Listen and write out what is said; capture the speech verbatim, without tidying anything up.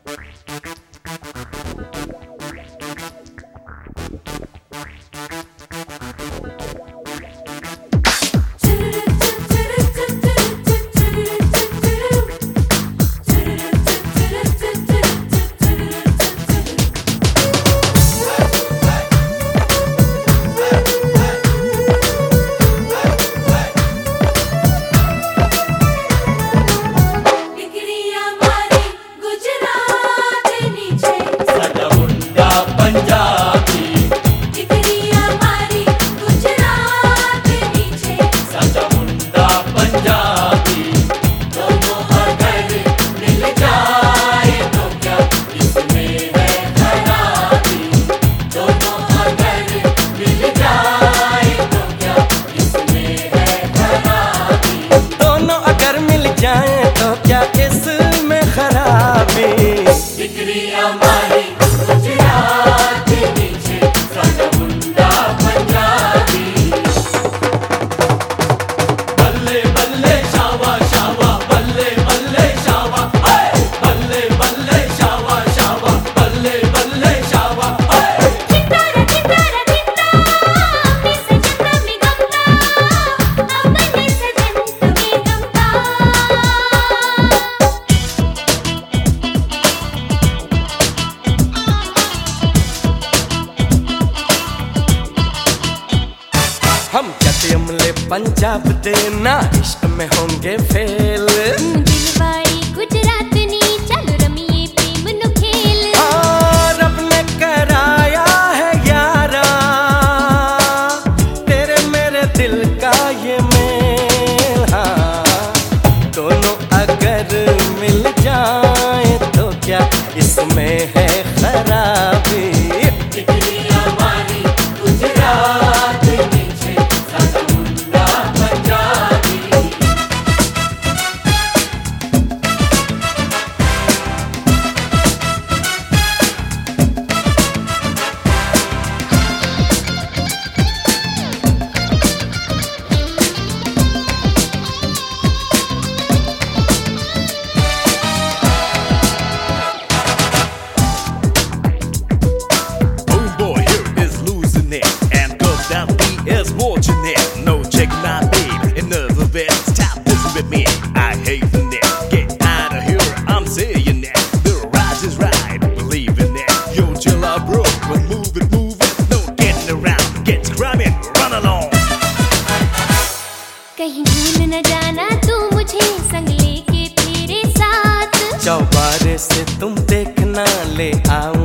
हम जते अमले पंजाब दे ना इश्क में होंगे फेल। दिलवाई गुजरात नी चल रमिए प्रेम नु खेल। हाँ रब ने कराया है यारा तेरे मेरे दिल का ये मेल। हाँ दोनों अगर मिल जाए तो क्या इसमें है खराबी। Is fortunate, no check my babe. Enough of it, stop this with me. I hate it, get out of here. I'm saying it, the rise is right, believe in it. Yo, chill out, bro, but move it, move it. No getting around, get scrumming, run along. कहीं भूल न जाना तू मुझे संग लेके तेरे साथ। चौबारे से तुम देखना ले आओ